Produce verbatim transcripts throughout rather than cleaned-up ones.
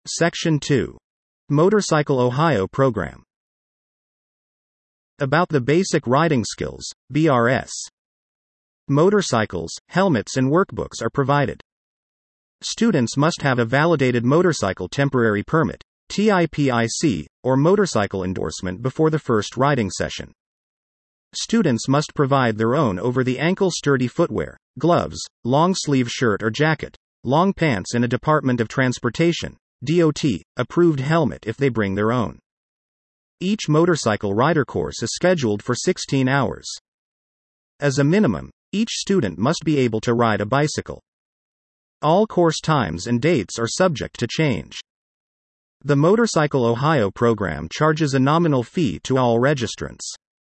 Section two. Motorcycle Ohio Program. About the Basic Riding Skills, B R S. Motorcycles, helmets and workbooks are provided. Students must have a validated motorcycle temporary permit, T I P I C, or motorcycle endorsement before the first riding session. Students must provide their own over-the-ankle sturdy footwear, gloves, long-sleeve shirt or jacket, long pants and a Department of Transportation, D O T, approved helmet if they bring their own. Each motorcycle rider course is scheduled for sixteen hours. As a minimum, each student must be able to ride a bicycle. All course times and dates are subject to change. The Motorcycle Ohio program charges a nominal fee to all registrants.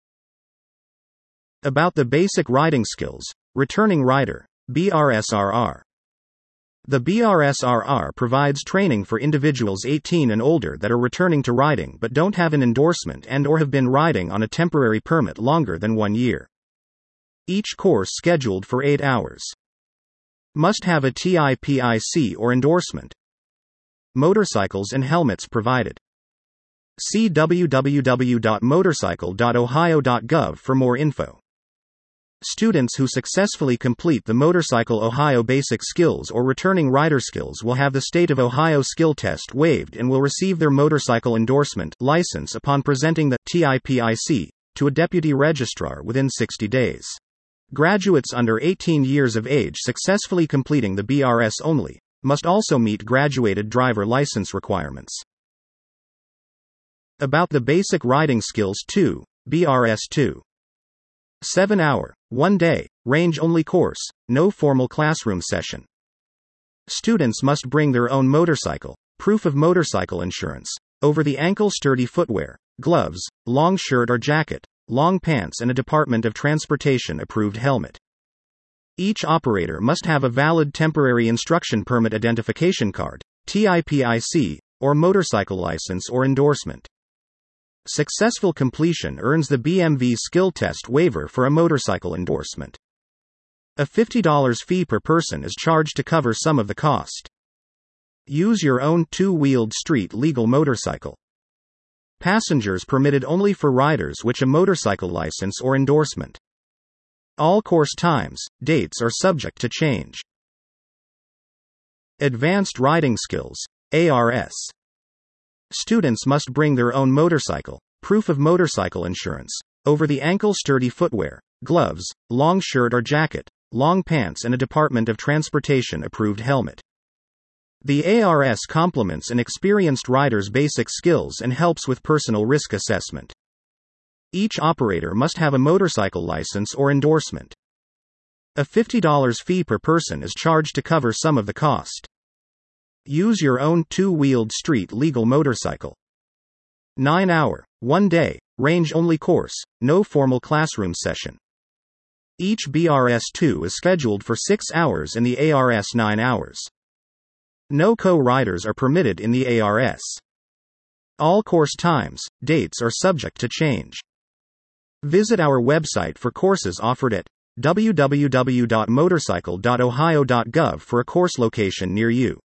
About the Basic Riding Skills, Returning Rider, B R S R R. The B R S R R provides training for individuals eighteen and older that are returning to riding but don't have an endorsement and or have been riding on a temporary permit longer than one year. Each course scheduled for eight hours. Must have a T I P I C or endorsement. Motorcycles and helmets provided. See w w w dot motorcycle dot ohio dot gov for more info. Students who successfully complete the Motorcycle Ohio Basic Skills or Returning Rider Skills will have the State of Ohio skill test waived and will receive their motorcycle endorsement license upon presenting the T I P I C to a deputy registrar within sixty days. Graduates under eighteen years of age successfully completing the B R S only must also meet graduated driver license requirements. About the Basic Riding Skills two, B R S two. seven hour, one day, range-only course, no formal classroom session. Students must bring their own motorcycle, proof of motorcycle insurance, over-the-ankle sturdy footwear, gloves, long shirt or jacket, long pants and a Department of Transportation approved helmet. Each operator must have a valid temporary instruction permit identification card, T I P I C, or motorcycle license or endorsement. Successful completion earns the B M V skill test waiver for a motorcycle endorsement. A fifty dollars fee per person is charged to cover some of the cost. Use your own two-wheeled street legal motorcycle. Passengers permitted only for riders which a motorcycle license or endorsement. All course times, dates are subject to change. Advanced Riding Skills, A R S. Students must bring their own motorcycle, proof of motorcycle insurance, over-the-ankle sturdy footwear, gloves, long shirt or jacket, long pants and a Department of Transportation approved helmet. The A R S complements an experienced rider's basic skills and helps with personal risk assessment. Each operator must have a motorcycle license or endorsement. A fifty dollars fee per person is charged to cover some of the cost. Use your own two-wheeled street legal motorcycle. nine hour, one day, range-only course, no formal classroom session. Each B R S two is scheduled for six hours and the A R S nine hours. No co-riders are permitted in the A R S. All course times, dates are subject to change. Visit our website for courses offered at w w w dot motorcycle dot ohio dot gov for a course location near you.